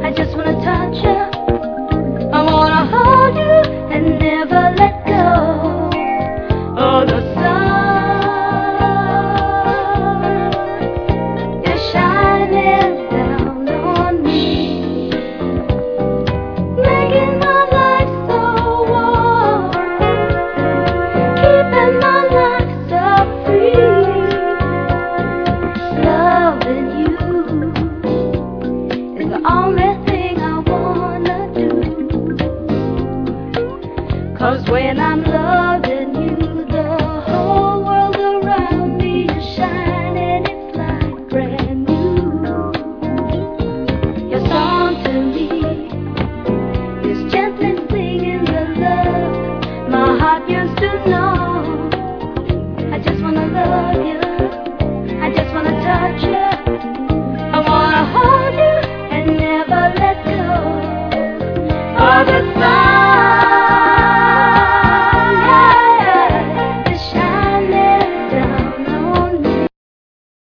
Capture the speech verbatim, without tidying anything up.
I just wanna touch you. I wanna hold you and never let go. Oh, the sun is shining down on me, making my life so warm, keeping my life so free. Loving you is the only thing I wanna do. 'Cause when I'm loving you, the whole world around me is shining, it's like brand new. Your song to me is gently singing the love my heart yearns to know. I just wanna love you, I just wanna touch you, I wanna hold you and never let go. Oh, the sun